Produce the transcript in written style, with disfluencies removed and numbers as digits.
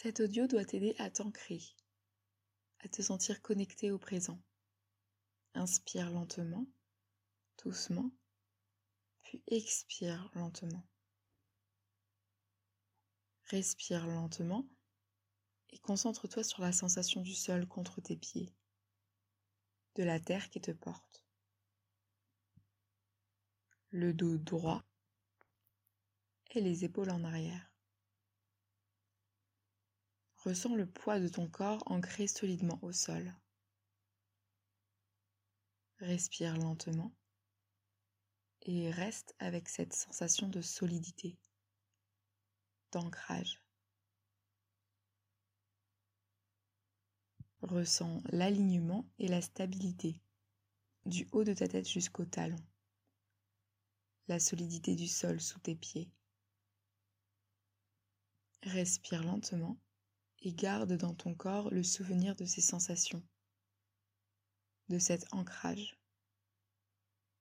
Cet audio doit t'aider à t'ancrer, à te sentir connecté au présent. Inspire lentement, doucement, puis expire lentement. Respire lentement et concentre-toi sur la sensation du sol contre tes pieds, de la terre qui te porte. Le dos droit et les épaules en arrière. Ressens le poids de ton corps ancré solidement au sol. Respire lentement et reste avec cette sensation de solidité, d'ancrage. Ressens l'alignement et la stabilité du haut de ta tête jusqu'au talon, la solidité du sol sous tes pieds. Respire lentement et garde dans ton corps le souvenir de ces sensations, de cet ancrage.